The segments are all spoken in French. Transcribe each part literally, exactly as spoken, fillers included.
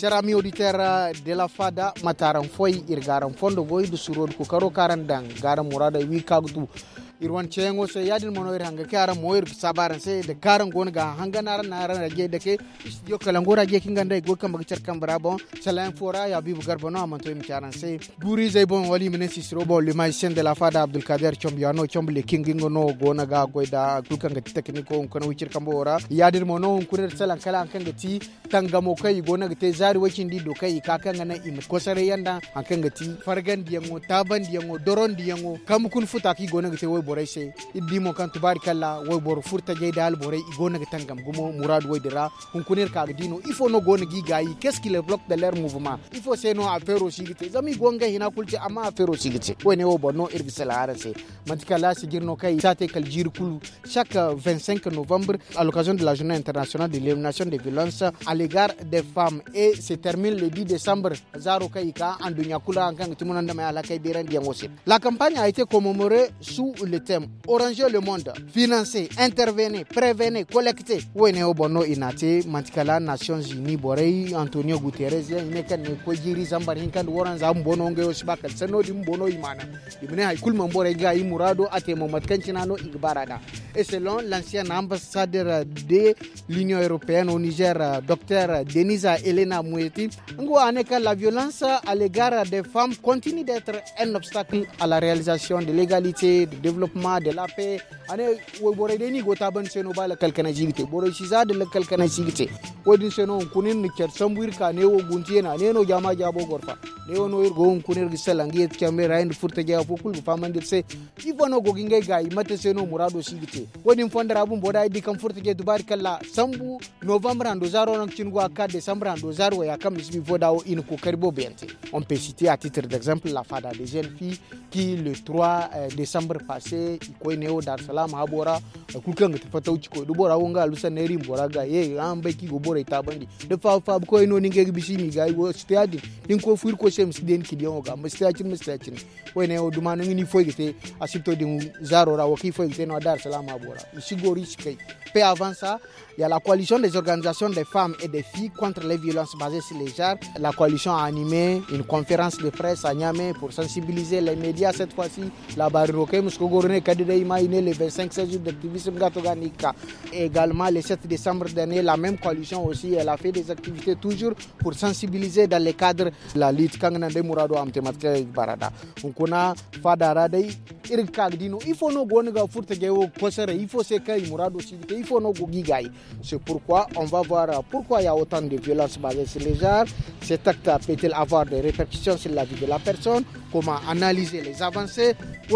Chers amis auditeurs de la Fada, mataran foi irgaran fondo goy du surod ku karo karandang gara murada wi kagdu irwan chengo se yadin monoir hanga kara moir sabaran se de karan gon ga hanga nar nar rage de ke yo kalangora je kinganda go kam bagchar kam brabo salam fora ya bibu garbono amanto im charan se guri zay bon wali menesi srobo le magicien de la Fada Abdul Kader Chombiano Chomble kingingo no gona ga goida kulkanga tekniko kono wichir kambora yadin mono kurer salan kala kanga ti tangamo kai gona gate zari wakin di do kai kakanga na im kosare yanda kanga ti fargan diyango taban diyango doron diyango kam kun futa ki gona gate boray se idimo kan tubarikalla way bor furta jeydal boray igona tangam gumo murad way dira hun kunir ka dino il faut no gona gi gayi qu'est-ce qui le bloque de leur mouvement il faut c'est no affaire aussi gite zami gonga hina kulti amma affaire aussi gite woni o bonno irgisala arase matikala sigirno kai sate kal jir kulu chaque vingt-cinq novembre à l'occasion de la journée internationale de l'élimination des violences à l'égard des femmes et se termine le dix décembre zaro kai ka andunya kula kan tumunanda mai ala kai biran diangosi. La campagne a été commémorée sous le thème Oranger le monde, financer, intervenir, prévenir, collecter. Wene obono inate mantikala Nations Unies borei Antonio Guterres ya ineka ne ko jiri zambar hinkan woran zam bono nge osbakal sano dim bono imana ibne hay kulman borei ga imurado ate mo matkancina no igbarada. Et selon l'ancien ambassadeur de l'Union européenne au Niger, docteur Denisa Elena Moueti, ngo aneka la violence à l'égard des femmes continue d'être un obstacle à la réalisation de l'égalité, du développement, de la paix. Ane wo bore deni go taban seno bala kalkana jigite bore shiza de kalkana jigite wodin seno kunin ni ker sambuir ka ne wo guntiena ne no jama jabo gorfa ne wono ir go kunir gisalangi et camera ind furta ja fokul famandir se ifono go gingai gai mate seno murado sigite wodin fondara bum boda di kam furta je dubar kala sambu novembre ando zaro nak cingo aka décembre ando zaro ya kam misbi foda o in ko karbo bente. On peut citer à titre d'exemple la Fada des jeunes filles qui le trois décembre passé ko neo dar salam habora kulkanga tafata uchi ko dubora wonga lusa neri mbora ga ye ambe ki go bora itabandi de fa fa ko ino ninge bisimi ga wo stadi din ko fur ko sem siden ki dion ga mustachin mustachin ko ne o dumano ngini foygete asipto din zaro ra woki foygete no dar salam habora sigori skai pe avant ça il y a la coalition des organisations des femmes et des filles contre les violences basées sur les genres. La coalition a animé une conférence de presse à Niamey pour sensibiliser les médias cette fois-ci. La Baroque Muskogorne Kadidei Maïne le vingt-cinq jours d'activisme Gatoganika. Également le sept décembre dernier, la même coalition aussi, elle a fait des activités toujours pour sensibiliser dans le cadre de la lutte Kangana de Mourado Amtematka Barada. On connaît Fadaradei Irkagdino. Il faut no gonga furtegeo kosere. Il faut se kai Mourado Civité. Il faut no gogigai. C'est pourquoi on va voir pourquoi il y a autant de violences basées sur les genres. Cet acte peut-il avoir des répercussions sur la vie de la personne? Comment analyser les avancées?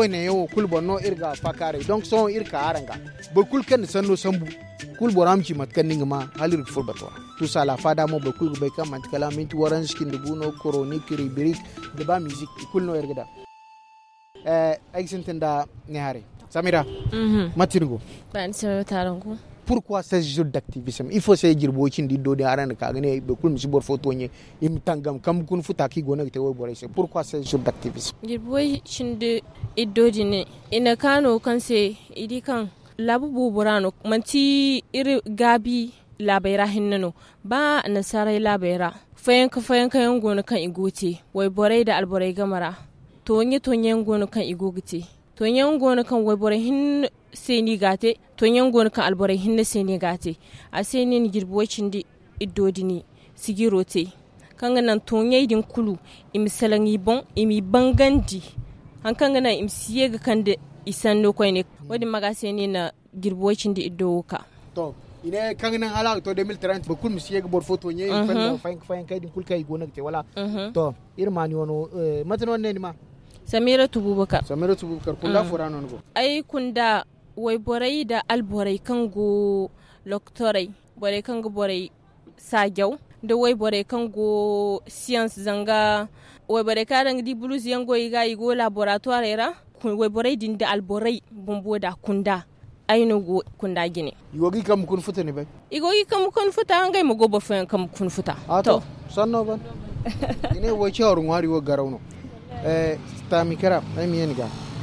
Donc son irka aranga. Beaucoup ken sano sambu. Kul boram ci mat kaning ma halir ful batwa. Tout ça la Fada mo beaucoup beka matkala minti waran skin de buno chronique rubrique débat musique kul no ergada. Euh exentenda nehare. Samira. Mhm. Matirgo. Ban se tarango. Pourquoi ces jours d'activisme? Il faut se dire bokin di do de arana ka gane be kul misibor photo nye im tangam kam kun futa ki gona te wo bore se. Pourquoi ces jours d'activisme? Girboy chinde idodi ne ina kano kanse idi kan labu buburano manti iri gabi labaira hinnano ba nasarai labaira fayan ka fayan kayan gona kan igote wai borai da alborai gamara to nye to nye gona kan igote to nye gona kan wai borai hin seni gate to nye gona kan alborai hin seni gate a seni ni girbocin di idodi ni sigirote kanga nan to nye din kulu imisalangi bon imi bangandi an kanga nan imsiye ga kande isan no koy ne wadi magaseni na girbocin di idoka to ine kangana hala to deux mille trente bakul misiye ga bor photo nye fan fan fan kay din kul kay gona te wala to irmani wono matano ne ma Samira Tububakar Samira Tububakar kunda forano ngo ai kunda way borai da alborai kango loktorai borai kango borai sajaw da way borai kango science zanga way borai karang di blues yango iga igo laboratoire era way borai din da alborai bombo da kunda ayno go kunda gine yogi kam kun futa ne ba igogi kam kun futa ngai mo go bo fen kam kun futa to sanno ban ine wo chawru ngari wo garawno eh ta mikara ai miyeni ga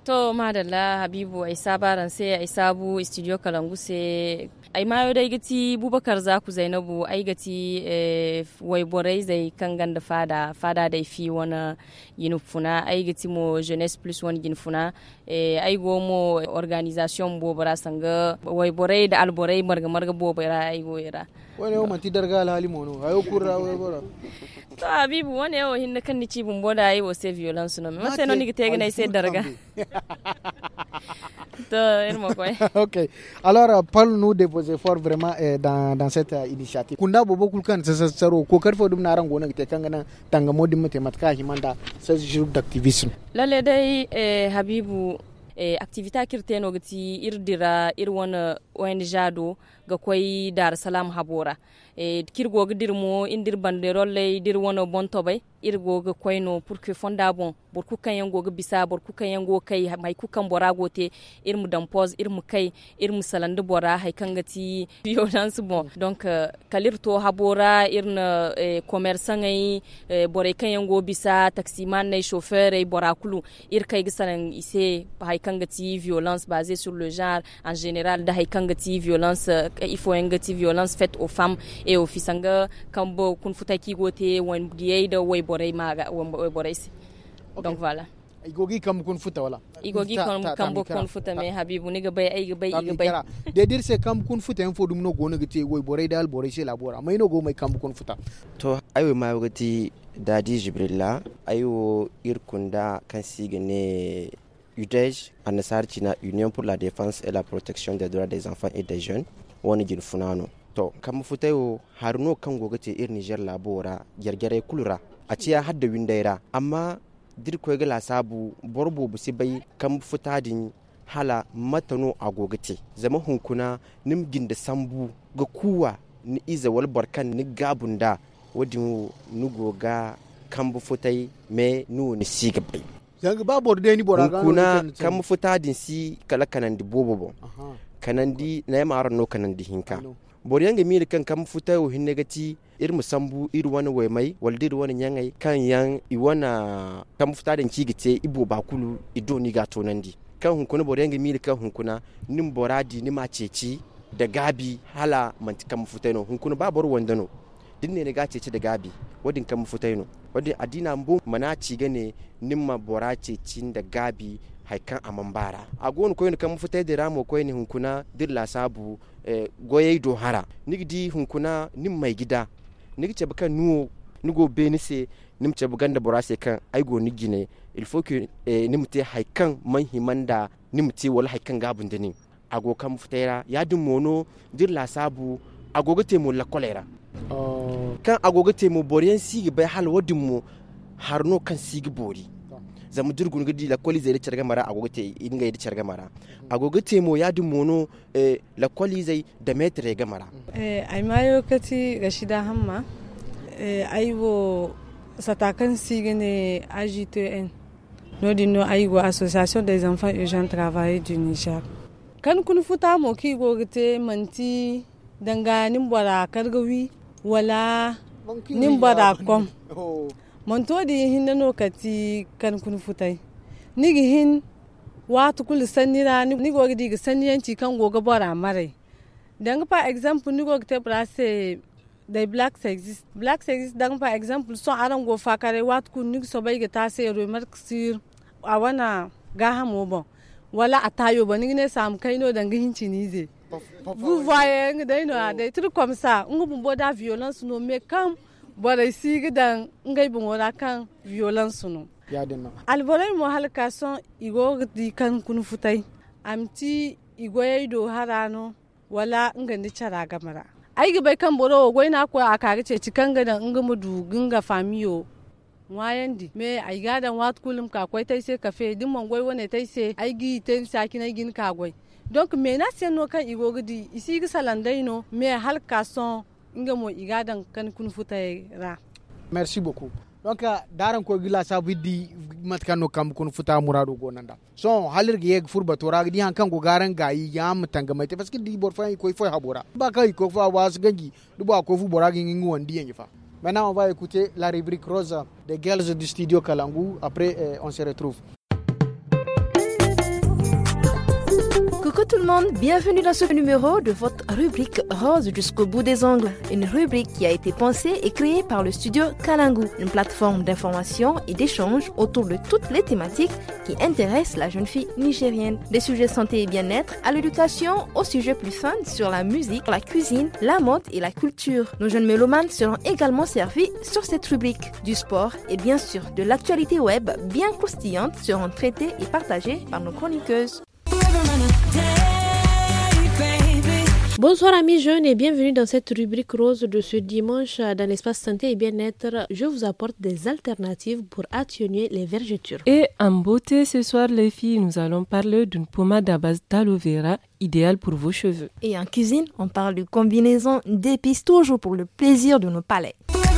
To madalla Habibu ai sabaran sai ai sabu studio Kalangu sai ai mayo dai gati Bubakar Zaku Zainabu ai gati eh, wai borai zai kan ganda fada fada dai fi wani yinfuna ai gati mo jeunesse plus wani yinfuna eh, ai go mo organisation bobara sanga wai borai da alborai marga marga bobara ai go ira wani yau manti darga alhali mono ayo kurra wai bora to Habibu wani yau hinna kan ni cibin boda ai wo sai violence no me sai no ni gite ga sai darga Ok. Alors, parle-nous de vos efforts vraiment euh, dans, dans cette euh, initiative. Kunda bobo kulkan sasaro ko karfo dum naran gona te kangana tanga modi mate matka himanda seize jours d'activisme. Lalle dai eh, Habibu eh, activité kirteno gati irdira irwana O N G do ga koy Dar Salam Habora. E kirgo ga dirmo indir banderolle dir wono bontobay irgo ga koyno pour que fonda bon bor ku kan yango ga bisa bor ku kan yango kai mai ku kan bora gote irmu dampose irmu kai irmu salande bora hay kangati violence bon donc uh, kalir to habora irna eh, commerçant ay eh, bore kan yango bisa taximan nay chauffeur ay bora kulu ir kai gisalan ise hay kangati violence basée sur le genre en général da hay kangati violence uh, il faut ngati violence faite aux femmes et au fisanga kambo kun futaki gote wan diye da way boray maga way boray donc voilà igogi kam kun futa wala igogi kam kambo kun futa me Habibu ni ga bay ay ga bay ga bay de dir se kam kun futa en fodum no gona gite way boray dal boray se labora may no go may kam kun futa to ayo ma gati dadi jibrilla ayo irkunda kan sigane U D E J anasar china Union pour la défense et la protection des droits des enfants et des jeunes woni jin funano to kam futayo harno kan gogate ir Niger labora gergere kulura a ciya hadda windaira amma dir ko ga sabu borbo busi bai kam futadin hala matano a gogate zama hunkuna nim ginda sambu ga kuwa ni iza wal barkan ni gabunda wadin nugoga kam futai me nu ni siga bai yanga ba borde ni bora ga kuna kam futadin si kala kanan di bobo kanandi na yama aran no kanandi hinka bor yanga mi kan kam futayo hinne gati ir musambu ir wani waymai waldir wani nyangai kan yan i wana kam futadin cigite ibo bakulu idoni ga tonandi kan hunkuna bor yanga mi kan hunkuna nim boradi ni ma ceci da gabi hala manti kam futayno hunkuna ba bor wandano dinne ne ga ceci da gabi wadin kam futayno wadin adina mbu mana cigane nimma bora cecin da gabi haikan amambara agon koyin kam futay de ramo koyin hunkuna dilla sabu eh, goyey do hara nigdi hunkuna nim mai gida nigce baka nuwo nugo benise nimce buganda borase kan aigo nigine il faut que eh, nimte haikan man himanda nimte wala haikan gabun deni ago kam futayra yadin mono dilla sabu agogote mo la kolera oh. Kan agogote mo boriyan sigi bay hal wadin mo harno kan sigi bori zamu durgun gidi la koli zai cirga mara agogote inga yi cirga mara agogote mo ya dum mono eh, la koli zai da metre ga mara eh ai mayo kati Rashida Hamma eh aiwo satakan sigene A J T N no dino aiwo Association des enfants urgents travailleurs du Niger kan kun futa mo ki gogite manti danga nimbara kargawi wala nimbara kom monto di hinna no kati kan kun futai nigi hin watu kul sanira ni go gidi saniyanci kan goga bora mare dan par exemple ni go te brase des blacks exist blacks exist dan par exemple so aran go fakare watu kun ni so bai ga tase remarque sur awana gaha mo bon wala atayo ba ni ne sam kaino dan hinci ni ze vous voyez ngai no des trucs comme ça ngubu boda violence no me kam bora sigi dan ngai bungora kan violence no ya denno alboray mo halka son igo di kan kun futai amti igo yaido harano wala ngandi cara gamara ai ga bai kan boro go ina ko aka ga ce cikan ga dan ngamu du ginga famiyo wayandi me ai ga dan wat kulum ka koi tai sai kafe din mon goi wone tai sai ai gi ten saki na gin ka goi donc me na sen no kan igo gidi isi ga salandai no me halka son ngamo igadan kan kun futai ra. Merci beaucoup. Donc daran ko gila sabidi matkano kam kun futa murado gonanda so halir ge yeg furba tora di han kan go garan gayi yam tanga mai parce que di bor fa ko foi habora ba kai ko fa was gangi du ba ko fu bora gi ngi wondi yen fa. Maintenant on va écouter la rubrique rose des girls du studio Kalangu après eh, on se retrouve. Coucou tout le monde, bienvenue dans ce numéro de votre rubrique Rose jusqu'au bout des ongles. Une rubrique qui a été pensée et créée par le studio Kalangu, une plateforme d'information et d'échange autour de toutes les thématiques qui intéressent la jeune fille nigérienne. Des sujets santé et bien-être à l'éducation, aux sujets plus fun sur la musique, la cuisine, la mode et la culture. Nos jeunes mélomanes seront également servis sur cette rubrique. Du sport et bien sûr de l'actualité web bien croustillante seront traitées et partagées par nos chroniqueuses. Bonsoir amis jeunes et bienvenue dans cette rubrique rose de ce dimanche dans l'espace santé et bien-être. Je vous apporte des alternatives pour atténuer les vergetures. Et en beauté ce soir les filles, nous allons parler d'une pommade à base d'aloe vera idéale pour vos cheveux. Et en cuisine, on parle de combinaison d'épices toujours pour le plaisir de nos palais.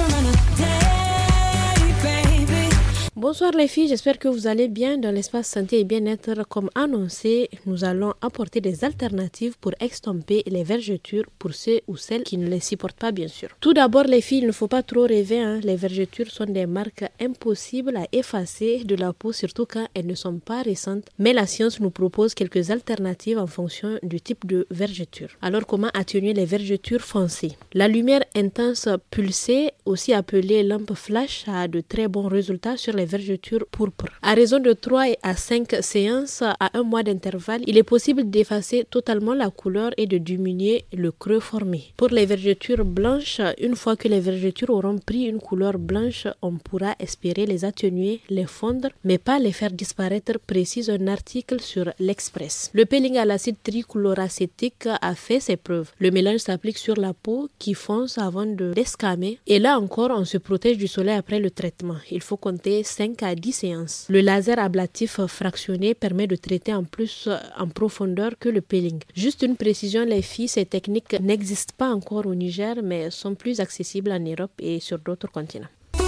Bonsoir les filles, j'espère que vous allez bien. Dans l'espace santé et bien-être, comme annoncé, nous allons apporter des alternatives pour extirper les vergetures pour ceux ou celles qui ne les supportent pas bien sûr. Tout d'abord les filles, il ne faut pas trop rêver, hein. Les vergetures sont des marques impossibles à effacer de la peau, surtout quand elles ne sont pas récentes. Mais la science nous propose quelques alternatives en fonction du type de vergeture. Alors comment atténuer les vergetures foncées? La lumière intense pulsée, aussi appelée lampe flash, a de très bons résultats sur les vergetures pourpres. À raison de trois à cinq séances à un mois d'intervalle, il est possible d'effacer totalement la couleur et de diminuer le creux formé. Pour les vergetures blanches, une fois que les vergetures auront pris une couleur blanche, on pourra espérer les atténuer, les fondre, mais pas les faire disparaître, précise un article sur l'Express. Le peeling à l'acide trichloracétique a fait ses preuves. Le mélange s'applique sur la peau qui fonce avant de l'escamer et là encore on se protège du soleil après le traitement. Il faut compter cinq à dix séances. Le laser ablatif fractionné permet de traiter en plus en profondeur que le peeling. Juste une précision les filles, ces techniques n'existent pas encore au Niger mais sont plus accessibles en Europe et sur d'autres continents.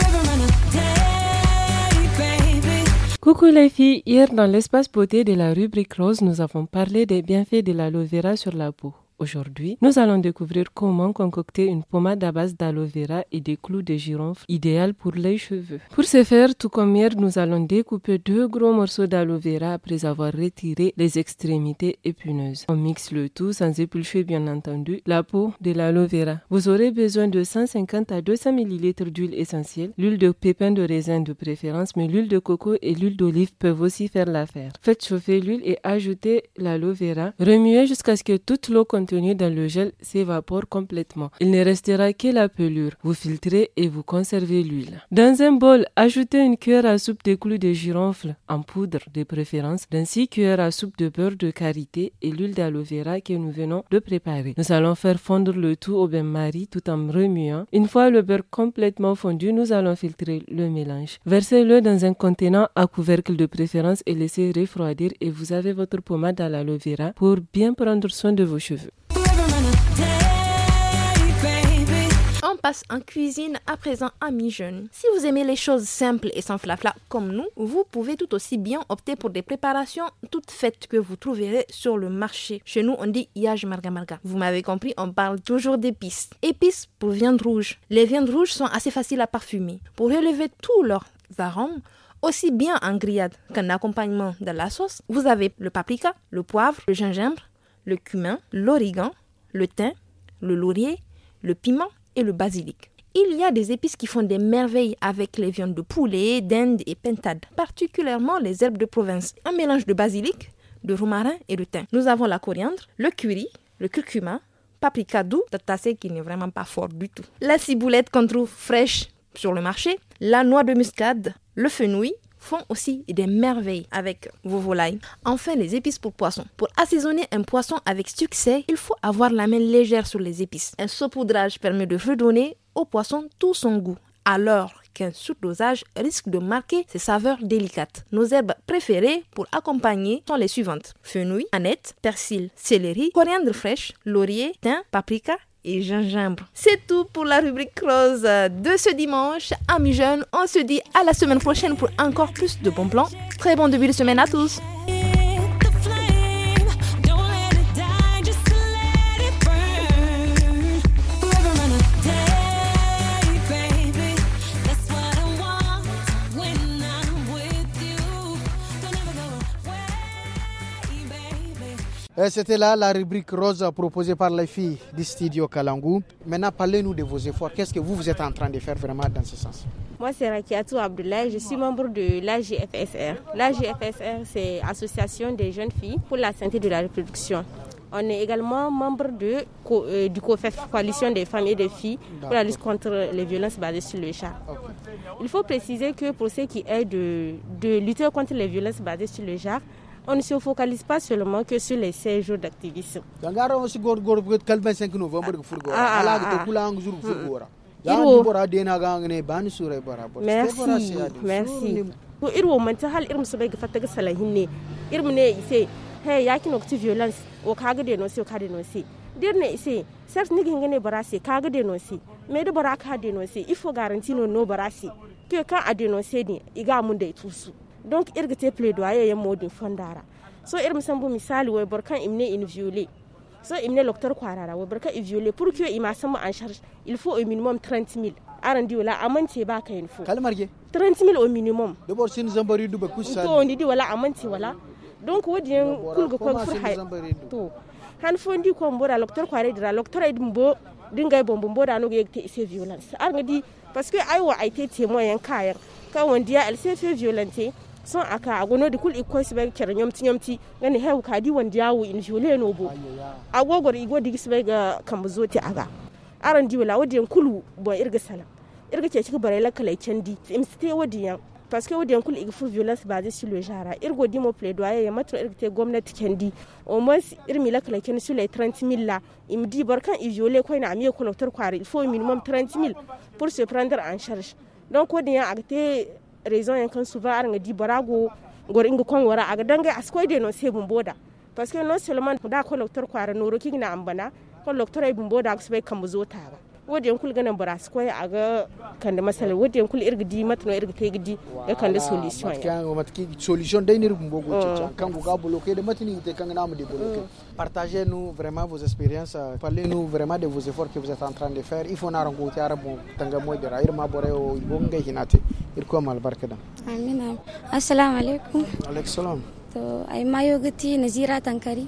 Coucou les filles, hier dans l'espace beauté de la rubrique rose, nous avons parlé des bienfaits de l'aloe vera sur la peau. Aujourd'hui, nous allons découvrir comment concocter une pommade à base d'aloe vera et des clous de girofle idéale pour les cheveux. Pour ce faire, tout comme hier, nous allons découper deux gros morceaux d'aloe vera après avoir retiré les extrémités épineuses. On mixe le tout sans éplucher bien entendu la peau de l'aloe vera. Vous aurez besoin de cent cinquante à deux cents millilitres d'huile essentielle, l'huile de pépins de raisin de préférence, mais l'huile de coco et l'huile d'olive peuvent aussi faire l'affaire. Faites chauffer l'huile et ajoutez l'aloe vera. Remuez jusqu'à ce que toute l'eau contenue dans le gel s'évapore complètement. Il ne restera que la pelure. Vous filtrez et vous conservez l'huile. Dans un bol, ajoutez une cuillère à soupe de clous de girofle en poudre de préférence, dans six cuillères à soupe de beurre de karité et l'huile d'aloe vera que nous venons de préparer. Nous allons faire fondre le tout au bain-marie tout en remuant. Une fois le beurre complètement fondu, nous allons filtrer le mélange. Versez-le dans un contenant à couvercle de préférence et laissez refroidir et vous avez votre pommade à l'aloe vera pour bien prendre soin de vos cheveux. On passe en cuisine à présent, amis jeunes. Si vous aimez les choses simples et sans flafla comme nous, vous pouvez tout aussi bien opter pour des préparations toutes faites que vous trouverez sur le marché. Chez nous, on dit yaj marga marga. Vous m'avez compris, on parle toujours d'épices. Épices pour viande rouge. Les viandes rouges sont assez faciles à parfumer. Pour relever tous leurs arômes, aussi bien en grillade qu'en accompagnement de la sauce, vous avez le paprika, le poivre, le gingembre, le cumin, l'origan, le thym, le laurier, le piment et le basilic. Il y a des épices qui font des merveilles avec les viandes de poulet, d'Inde et pintade, particulièrement les herbes de province. Un mélange de basilic, de romarin et de thym. Nous avons la coriandre, le curry, le curcuma, paprika doux, tassé qui n'est vraiment pas fort du tout. La ciboulette qu'on trouve fraîche sur le marché, la noix de muscade, le fenouil, font aussi des merveilles avec vos volailles. Enfin, les épices pour poisson. Pour assaisonner un poisson avec succès, il faut avoir la main légère sur les épices. Un saupoudrage permet de redonner au poisson tout son goût, alors qu'un surdosage risque de marquer ses saveurs délicates. Nos herbes préférées pour accompagner sont les suivantes: fenouil, aneth, persil, céleri, coriandre fraîche, laurier, thym, paprika et gingembre. C'est tout pour la rubrique rose de ce dimanche. Amis jeunes, on se dit à la semaine prochaine pour encore plus de bons plans. Très bon début de semaine à tous. C'était là la rubrique rose proposée par les filles du studio Kalangu. Maintenant, parlez-nous de vos efforts. Qu'est-ce que vous, vous êtes en train de faire vraiment dans ce sens? Moi, c'est Rakiatou Abdoulaye. Je suis membre de l'A G F S R. L'A G F S R, c'est Association des jeunes filles pour la santé de la reproduction. On est également membre de, euh, du COFEF, Coalition des femmes et des filles, pour la lutte contre les violences basées sur le genre. Okay. Il faut préciser que pour ce qui est de, de lutter contre les violences basées sur le genre, on ne se focalise pas seulement que sur les seize jours d'activisme. Ah, merci, merci. Irwo manta hal irum su bai ga fataga salahin ne irum ne ise hey yaki no kuti violence o kaga de no se o kaga de no se dir ne ise sers ni ginga ne barasi kaga de no se me de baraka de no se ifo garanti no no barasi ke ka ade no se ni iga mun da itusu donc irga te plaidoyer ya modin fondara so irum sambu misali way barkan imne in violer so imne docteur kwarara way barkan in violer pour que ima samu en charge il faut au minimum trente mille arandi wala amante ba ka info kalmar ge trente mille au minimum de bor sin zambari duba kusa to ndi di wala amante wala donc wodien kulgo ko fur hay to han fondi ko mbora docteur kware dira docteur edimbo dingay bombo mboda no yekte ise violence arngadi parce que aywa ayte témoin kayan ka wondia elle s'est fait violenter son aka agono di kul iko sibe kernyom tinyomti ngani hew kadi wondia wo in violé no bo agogor igo digi sibe ga kamzoti aga arandi wala wodien kulu bo irga sala irga ce cika bare la kalai candi imste wodiyan parce que wodiyan kul igfu violence basée sur le genre irgo dimo plaidoyer ya matro irga te gwamnati candi au moins irmi la kalai candi sur les trente mille là imdi barkan i violer ko na amiye collecteur kware il faut au minimum trente mille pour se prendre en charge donc wodiyan agte raison yan kan souvent aranga di barago gor inga kon wara aga danga askoy de no se bumboda parce que non seulement da collecteur kware no roki na ambana collecteur ay bumboda aksbe kamzo taga wodiyan kul ganan baras koy aga kande masala wodiyan kul irgidi matno irgi tegidi e kande solution ya kan matki solution dai nir bumbo go cha kan go ga bloquer de matini te kan na mu de bloquer partagez nous vraiment vos expériences, parlez nous vraiment de vos efforts que vous êtes en train de faire. Il faut na rango ti arabo tanga moy de rair ma bore o bonga hinati ir ko mal barkada amina assalamu alaikum alaikum salam to ay mayo gati nazira tankari.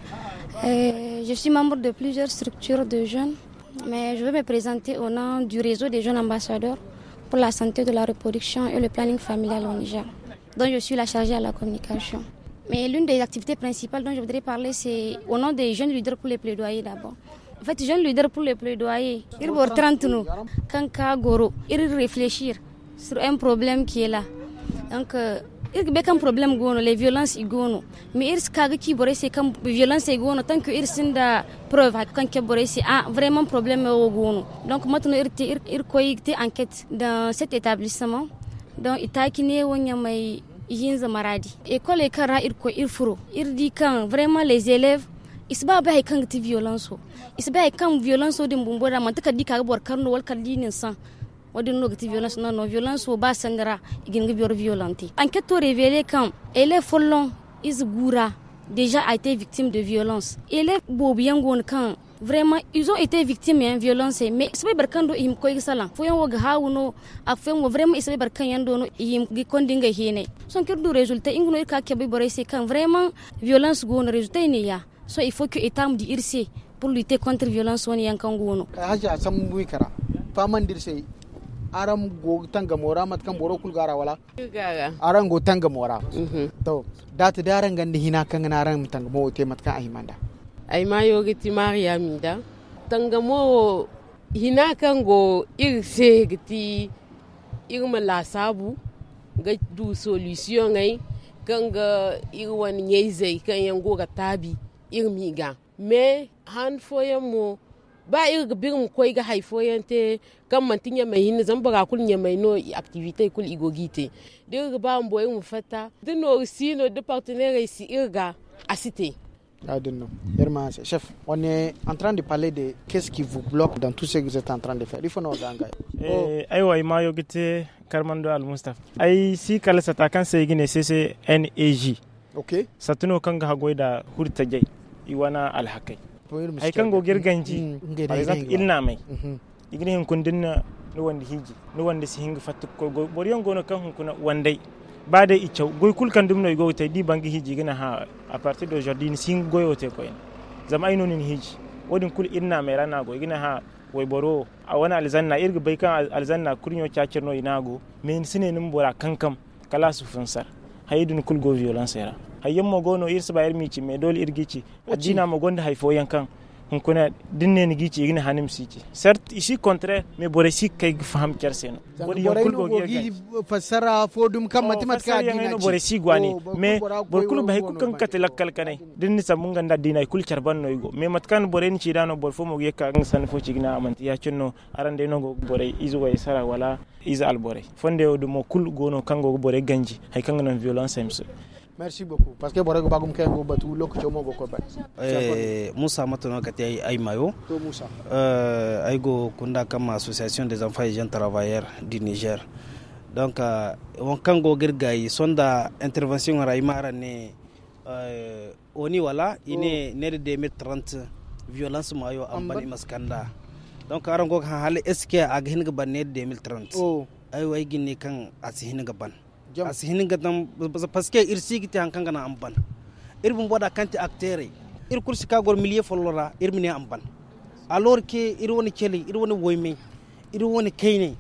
Euh, je suis membre de plusieurs structures de jeunes, mais je vais me présenter au nom du réseau des jeunes ambassadeurs pour la santé de la reproduction et le planning familial au Niger, dont je suis la chargée à la communication. Mais l'une des activités principales dont je voudrais parler, c'est au nom des jeunes leaders pour les plaidoyers d'abord. En fait, jeunes leaders pour les plaidoyers, ils vont trente nous, quand goro, ils réfléchir sur un problème qui est là. Donc, euh, il y a un problème gono les violences igono mais il skaga ki bore c'est comme violence igono tant que il sinda preuve quand que bore c'est ah vraiment problème au gono donc maintenant il il koyite enquête dans cet établissement donc itakine wonya mai yinza maradi école kara il ko il furo il dit quand vraiment les élèves isba ba hay kan ti violence isba hay kan violence de mbumbora man taka di ka bor karno wal kaldinin san wadin no gati violence non non violence o ba sangara igin ga bior violenti enquête to révélé quand élève folon is goura déjà a été victime de violence élève bobiyan gon quand vraiment ils ont été victimes de violence mais c'est barkando im ko sala fo yan woga hawuno a fem wo vraiment c'est barkan yando no im gi kondinga hene son kirdu résultat ingno ka ke be bore c'est quand vraiment violence gon résultat ni ya so il faut que étam di irse pour lutter contre violence on yankan gono haja sam buikara faman dirse aram go tanga mora mat kan boro kul gara wala gaga aran go tanga mora to dat daran gandi hina kan aran tanga mo te mat kan ahimanda ay mayo giti maria minda tanga mo hina kan go irse giti irma la sabu ga du solution ngai kan ga irwan nyeze kan yango ga tabi irmiga me han foyamo ba irga birin koy ga haifoyante kan mantinya mai hin zan baga kul nya mai no activité kul igogite dirga ba mboy mu fata de no sino de partenaire ici irga assité adino yerma chef on est en train de parler de qu'est-ce qui vous bloque dans tout ce que vous êtes en train de faire il faut no ganga eh ay way ma yogite karmando al mustafa ay si kala sata kan sai gine C C N A G okay satuno kan ga goida hurta jay iwana al hakai ay kan go girganji par exemple ilna mai igini hin kundinna no wanda hiji no wanda si hinga fatta ko boriyon gono kan hun kuna wandai ba da icau goy kul kan dum no go tay di bangi hiji gina ha a partir d'aujourd'hui ni sin goyo te ko en zama ino ni hiji wodin kul inna mai rana go igina ha way boro a wani alzanna irga bai kan alzanna kurnyo chachirno inago men sine nim bora kankam kala su funsar haydun kul go violence era hayyan mo gono irsa bayar mici me dole irgici adina mo gonda haifo yankan hun kuna dinne ni gici igina hanim sici cert ici contraire me bore si kay faham kerseno bori yan kul go gi fasara fodum kam matimat ka adina no bore si gwani me bor kul bay ku kan katel kal kanai dinni samunga nda dina kul charban no igo me matkan bore ni cidano bor fo mo ge ka san fo cigina amanti ya cenno arande no go bore izo way sara wala iza albore fonde o mo kul gono kango bore ganji hay kanga non violence emse. Merci beaucoup parce que borego bagum kengo batu lok chomo go ko ba eh Moussa matono kati ay ay mayo to Moussa euh ay go kunda kama association des enfants et jeunes travailleurs du Niger donc on kango gergay sonda intervention raimara ne euh oni wala ine ne de deux mille trente violence mayo ambani maskanda donc arango hale eske ag hin ga banne deux mille trente oh ay way ginne kan asihin ga ban asihin ga tam parce que irsi giti hankan gana amban irbun boda kanti acteur ir kursi ka gor millier follora irmine amban alors que ir woni keli ir woni woyme ir woni kayne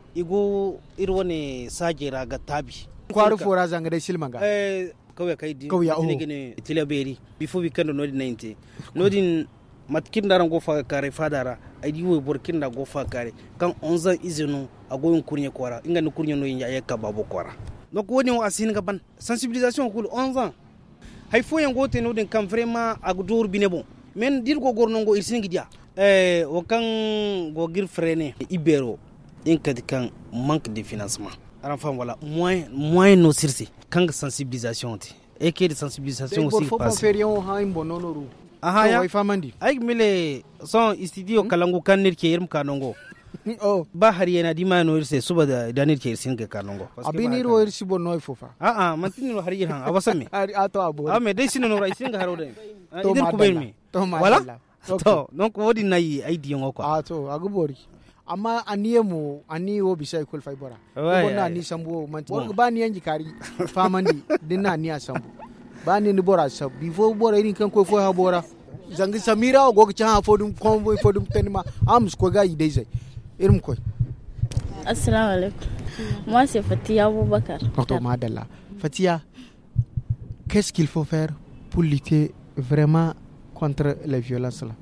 igo ir woni sajira ga tabi kwaru fora zanga dai silmanga eh kawai kai di ne gene tilaberi before we can nodi ninety nodi matkin daran go fa kare fadara ai di wo burkin da go fa kare kan onze ans izinu agoyin kurnye kwara inga ni kurnye no yin ya ka babo kwara donc woni o asin ga ban sensibilisation kul onze ans hay fo yan gote no den kam vraiment agdur bine bon men dir go gorno go irsin gidia eh o kan go gir freiner ibero in kad kan manque de financement aran fam wala moins moins no sirsi kan sensibilisation ti e ke de sensibilisation aussi passe faut faire on ha imbo nonoru aha ya way famandi ay mile son studio kalangu kanir ke yirm kanongo oh ba har yana di ma no irse suba da danir ke irsin ga kanongo abini ro irsi bo noy fofa a a man tin no har yiran abasame a to abo a me dai sino no raisin ga harode idin ku belmi wala to donc wodi nayi ay di ngo ko a to agubori amma aniye mu ani wo bisai kul faibora ko na ni sambo man wo ba ni yanji kari famandi dinna ni asambo ba ni ni bora sab before bora irin kan ko fo ha bora zangi samira go ga ha fodum konvoy fodum tenma am ko ga idai zai irin ko. Assalamu alaikum. Moi c'est Fatia Aboubakar. Docteur Madalla. Fatia, qu'est-ce qu'il faut faire pour lutter vraiment contre les violences là?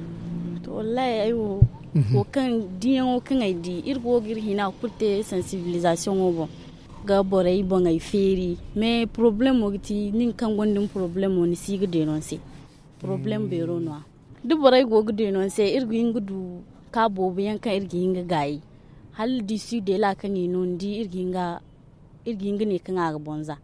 Wallahi ayo ko kan diyan kan ai di irgo girhina kulte sensibilisation obo ga borai bon ai feri mais problème ogti nin kan gondin problème oni siga denoncer problème be ronwa du borai go denoncer irgo ingudu ka bobu yanka irgi hinga gayi hal di su de la kan non di irgi hinga irgi hinga ne kan aga bonza.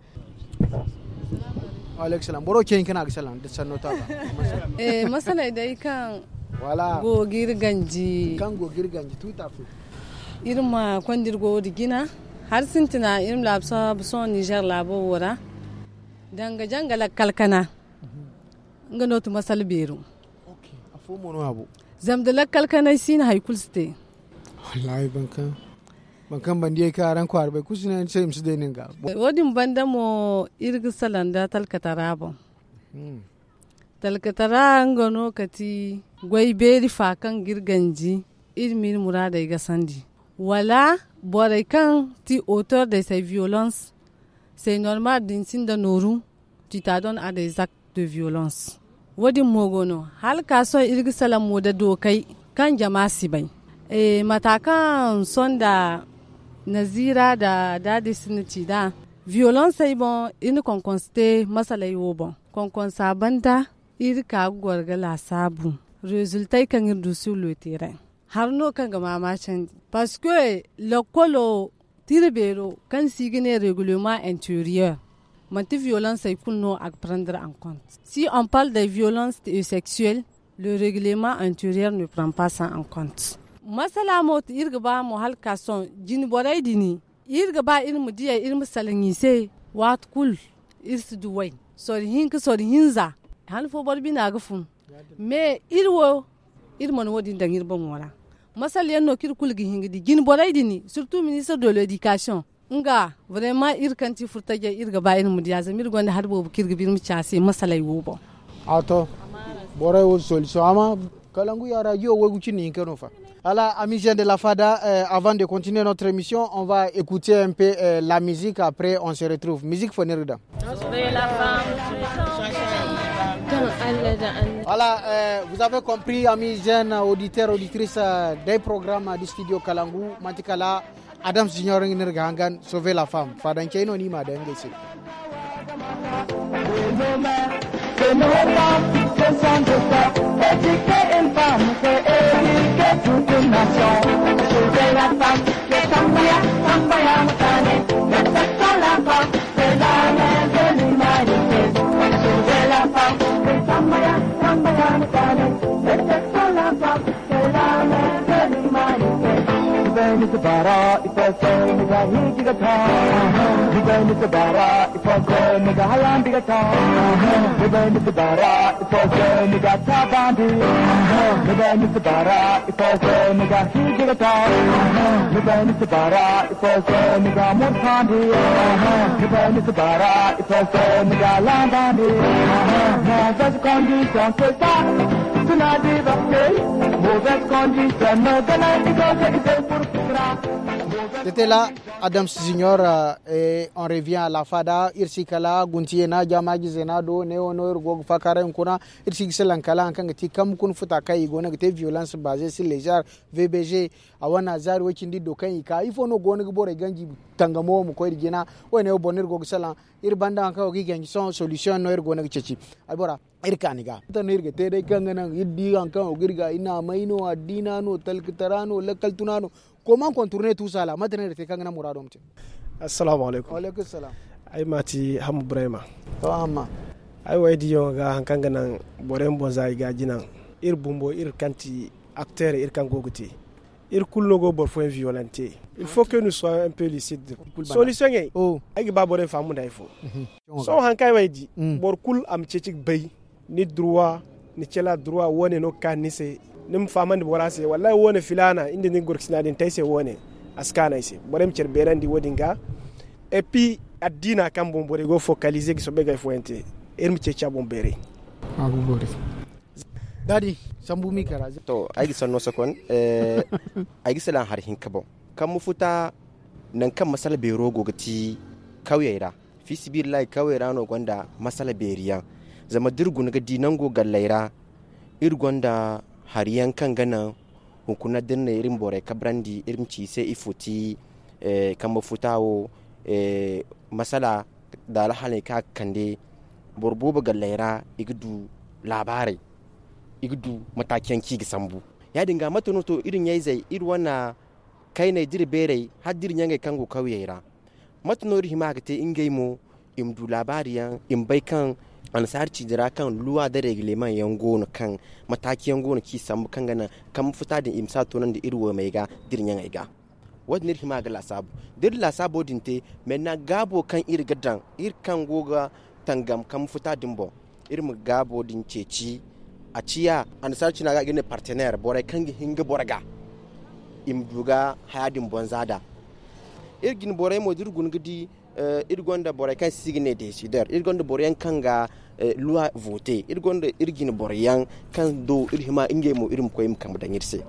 Alex salam boro ken kana ga salam da sanota ba eh masala dai kan wala go girganji kan go girganji tuta fu irma kwandir go digina har sintina irim labsa buson Niger labo wora danga jangala kalkana ngano to masal beru okay afo mono abu zamdala kalkana sin haykul ste wallahi bankan bankan bandiye ka ran kwar bai kusina sai imsu de ninga wodin banda mo irgi salanda talkatarabo hmm talkatara ngono kati gwai beri fakan girganji ilmin murada ga sandi wala borai kan ti auteur de ces violences c'est normal din sinda noru tu t'adonnes à des actes de violence wadi mogono hal ka so irgi salam moda dokai kan jama'a sibai e matakan sonda nazira da dadi sinci da violence ay bon in kon constater masalai wo bon kon kon sabanda irka gwarga la sabu résultat kan irdu sur le terrain har no kan ga mamacin parce que le colo tirbero kan sigine règlement intérieur manti violence ay kunno à prendre en compte si on parle de violences sexuelles le règlement intérieur ne prend pas ça en compte masala mot irga ba mo halka son jini boray dini irga ba irmu diya irmu salangi se wat kul irsu duwai so hinka so hinza hal fo barbi na gafun me irwo irmon wodi dangir bon wala masal yanno kir kulgi hingi di jini boray dini surtout ministre de l'éducation nga vraiment ir kanti furtaje irga ba irin mudiya zamir gonda har bobu kirga bir mu chasi masalai wobo ato bore wo solution ama kalangu yara yo wegu chini keno fa. Voilà, amis de la Fada, euh, avant de continuer notre émission, on va écouter un peu euh, la musique, après on se retrouve. Musique Fonerida. Voilà, euh, vous avez compris, amis jeunes, auditeurs, auditrices euh, des programmes du studio Kalangu, Mantikala, Adam Junior Nirgangan, Sauver la femme. Fada Ncheno Nima Dengesi. C'est nos femmes, ce sont des femmes, éduquer une femme, c'est éduquer toute une nation. Sauver la femme, c'est Sambaya, Sambaya Moutane, respectons la femme, c'est la mère de l'humanité. Sauver la femme, c'est Sambaya, Sambaya Moutane, respectons la femme, c'est la mère de l'humanité. When it's a bara, if I say, nigga, he dig a tongue. When it's a bara, if I say, nigga, hayan dig a tongue. When it's a bara, if I say, nigga, tabandi. When it's a bara, if I say, nigga, he dig a tongue. When it's a bara, if I say, nigga, mutandi. When it's a bara, if I say, nigga, landandi. Mauvaise condition, c'est ça. Tu n'as dit pas que mauvaise condition, no, de la négociation pour C'était là Adams Junior euh, et on revient à la Fada irsikala guntiena jamaji zenado neo noir gog fakara kuna irsikselan kala kan ti kam kun futa kai gona te violence basée sur les genres V B G awana zar wekindi do kan ka ifo no gona gbore ganji tangamo mu ko irgina wone bonir gog salan ir banda kan ogi ganji son solution noir gona ceci albora irkaniga tanirge te dai kan nan iddi kan ogirga ina maino adina no talkitarano lakaltunano. Comment contourner tout ça là? Maintenant, il y a un mouradom. Assalamu alaikum. Wa alaikum salam. Ay mati hamu brema. To amma. Ay waydi yo ga hankanga nan borem bonza ga jinan. Ir bumbo ir kanti acteur ir kangoguti. Ir kullogo bor fo violenté. Il faut que nous soyons un peu lucides. Solution est oh ay ba borem famu da ifo. So hankay waydi bor kul am cecik bay ni droit ni cela droit wone no kanise. nim famande borase wallahi wona filana inde ni gorksina din tayse wone askana ise borem cer berandi wodinga et puis adina kam bon bore go focaliser ki so be gay foente ermi ce chabon bere agu bore dadi sambu mi kara to ay sonno sokon eh ay selan har hin kabo kam mu futa nan kan masala be rogo gati kawyera fi sibillahi kawyera no gonda masala beriya zama dirgun ga dinango gallaira irgonda hariyan kan gana hunkuna dinna irin bore kabrandi irin ci sai ifuti eh kamba futawo eh masala da lahane ka kande borboba gallaira igdu labarai igdu matakiyan ki sambu ya dinga matono to irin yayi zai ir wana kai ne dirbere haddir nyange kango kawyera matono rihima ga te ingeymo imdu labariyan imbai kan an sarci jira kan luwa da regleman yango kan mataki yango ki samu kan gana kan fita da imsa to nan da irwo mai ga dirnyan ai ga wadnir hima ga lasabu dir lasabo dinte menna gabo kan ir gadan ir kan goga tangam kan fita dimbo ir mu gabo din ceci a ciya an sarci na ga gine partenaire bore kan hinga boraga im duga hayadin bonzada irgin bore mo dirgun gidi Uh, irgonda bore kan signe décideur irgonda bore kan ga uh, loi voter irgonda irgin bore yan kan do irhima inge mo irim koyim kam da ngirse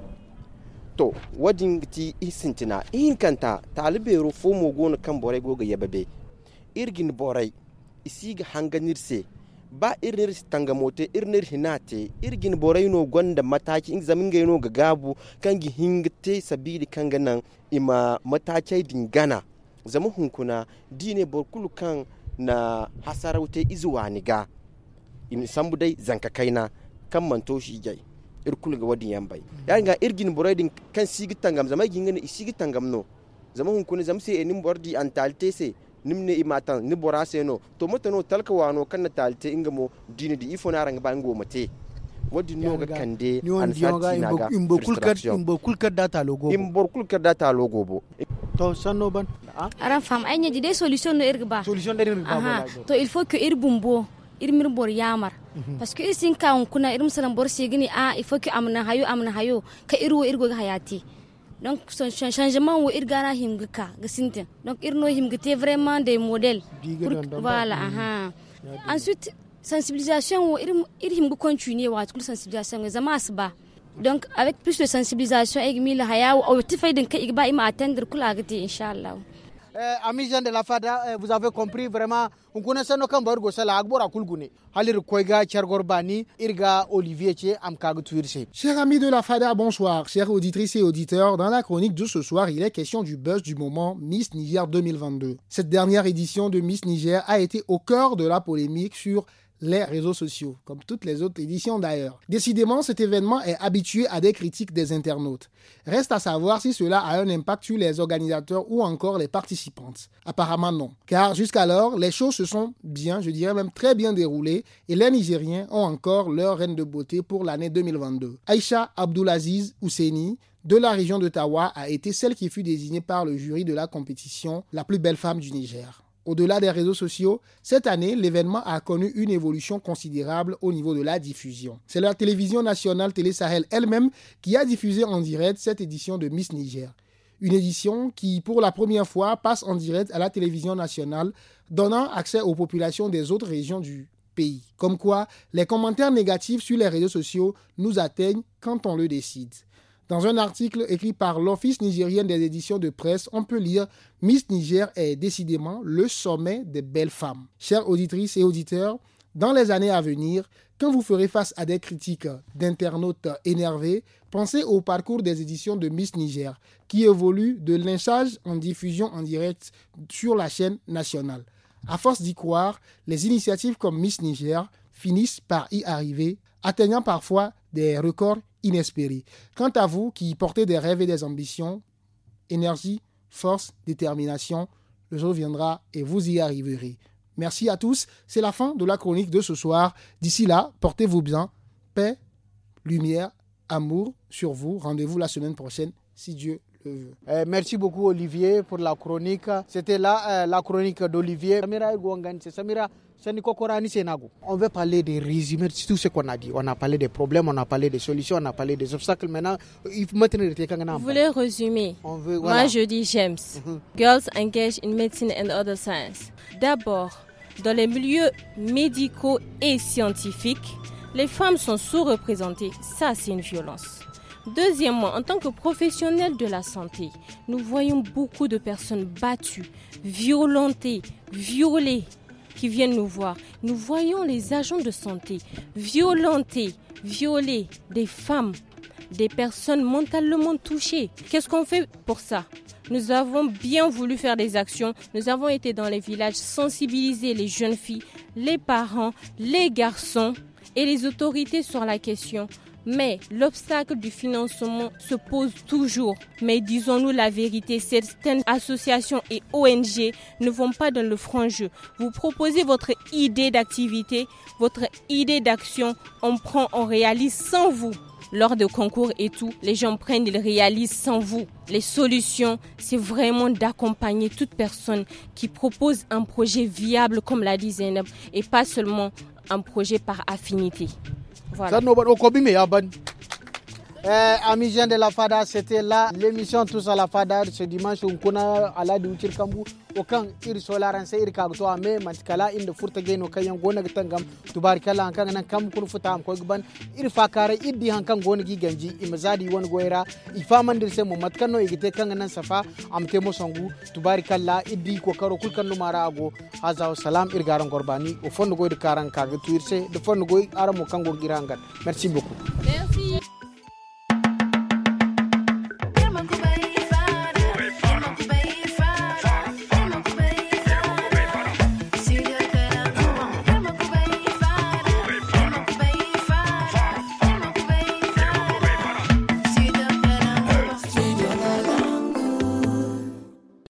to wadin ti isintina in kanta talibero fo mo gona kan bore goga yababe irgin bore isiga hanganirse ba irnir tangamote irnir hinate irgin bore no gonda mataki in zamin ga no ga gabu kan gi hingte sabili kan ganan ima mataki dingana zama hunkuna dine borkulu kan na hasaraute izuwa niga in sambu dai zanka kaina kan manto shi jai irkulu ga wadin yambai ya ga irgin boredin kan sigi tangam zama gingane isigi tangam no zama hunkuna zam sai enim bordi an talte se nimne imatan ni borase no to mata no talka wano kan na talte ingamo dine di ifo na ranga bango mate wadin no ga kande an sarti naga imbokul kad imbokul kad data logo imbokul kad data logo bo to sanno ban aran fam ay ñi des solution no irgba solution de irgba to il faut que ir bumbo ir mir bor yamar parce que isin ka on kuna irum salam bor sigini a il faut que amna hayo amna hayo ka irwo irgo hayati Donc son changement où irgara himgaka gasintin. Donc irno himgate vraiment des modèles. Pour, voilà, aha. Ensuite sensibilisation où ir ir himgu continuer wa toute sensibilisation zama asba. Donc avec plus de sensibilisation et mille haya ou tifay den ka igba ima atteindre kula gati inchallah. Euh, amis gens de la Fada, euh, vous avez compris vraiment. On connaît ça, nous quand on regarde ça, agbora kulgune. Halir koiga chargorbani, irga Olivier che am kagtuirse. Chers amis de la Fada, bonsoir. Chers auditrices et auditeurs, dans la chronique de ce soir, il est question du buzz du moment Miss Niger deux mille vingt-deux. Cette dernière édition de Miss Niger a été au cœur de la polémique sur les réseaux sociaux, comme toutes les autres éditions d'ailleurs. Décidément, cet événement est habitué à des critiques des internautes. Reste à savoir si cela a un impact sur les organisateurs ou encore les participantes. Apparemment non, car jusqu'alors, les choses se sont bien, je dirais même très bien déroulées et les Nigériens ont encore leur reine de beauté pour l'année deux mille vingt-deux. Aïcha Abdoulaziz Ouseni, de la région d'Ottawa, a été celle qui fut désignée par le jury de la compétition la plus belle femme du Niger. Au-delà des réseaux sociaux, cette année, l'événement a connu une évolution considérable au niveau de la diffusion. C'est la télévision nationale Télé Sahel elle-même qui a diffusé en direct cette édition de Miss Niger. Une édition qui, pour la première fois, passe en direct à la télévision nationale, donnant accès aux populations des autres régions du pays. Comme quoi, les commentaires négatifs sur les réseaux sociaux nous atteignent quand on le décide. Dans un article écrit par l'Office nigérien des éditions de presse, on peut lire « Miss Niger est décidément le sommet des belles femmes ». Chères auditrices et auditeurs, dans les années à venir, quand vous ferez face à des critiques d'internautes énervés, pensez au parcours des éditions de Miss Niger, qui évolue de lynchage en diffusion en direct sur la chaîne nationale. À force d'y croire, les initiatives comme Miss Niger finissent par y arriver, atteignant parfois des records inespérés. Quant à vous qui portez des rêves et des ambitions, énergie, force, détermination, le jour viendra et vous y arriverez. Merci à tous, c'est la fin de la chronique de ce soir. D'ici là, portez-vous bien, paix, lumière, amour sur vous. Rendez-vous la semaine prochaine, si Dieu le veut. Euh, merci beaucoup Olivier pour la chronique. C'était là euh, la chronique d'Olivier. Samira Gouangani, Samira. On veut parler des résumés de tout ce qu'on a dit. On a parlé des problèmes, on a parlé des solutions, on a parlé des obstacles. Maintenant, il faut maintenir les temps. Vous voulez résumer? On veut, voilà. Moi, je dis James. Mm-hmm. Girls engaged in medicine and other science. D'abord, dans les milieux médicaux et scientifiques, les femmes sont sous-représentées. Ça, c'est une violence. Deuxièmement, en tant que professionnels de la santé, nous voyons beaucoup de personnes battues, violentées, violées, qui viennent nous voir. Nous voyons les agents de santé violenter, violer des femmes, des personnes mentalement touchées. Qu'est-ce qu'on fait pour ça? Nous avons bien voulu faire des actions. Nous avons été dans les villages, sensibiliser les jeunes filles, les parents, les garçons et les autorités sur la question. Mais l'obstacle du financement se pose toujours. Mais disons-nous la vérité, certaines associations et O N G ne vont pas dans le franc jeu. Vous proposez votre idée d'activité, votre idée d'action, on prend, on réalise sans vous. Lors de concours et tout, les gens prennent, ils réalisent sans vous. Les solutions, c'est vraiment d'accompagner toute personne qui propose un projet viable, comme l'a dit Zainab, et pas seulement un projet par affinité. Voilà. Euh, amis gens de la Fada, c'était là l'émission Tous à la Fada ce dimanche. On connaît à la du Tirkambu. Aucun ir solaran sai ir kagto ame mantikala inde furta geno kayan gona gitangam tubarikala hankan nan kam kun futa am ko gban ir fakare iddi hankan gona gi ganji imazadi won goira ifaman dir se mo matkano igite kan nan safa am temo songu tubarikala iddi ko karo kulkan no mara ago haza salam ir garan gorbani o fondo goide karan kagto irse de fondo goy aramo kango girangan. Merci beaucoup. Merci.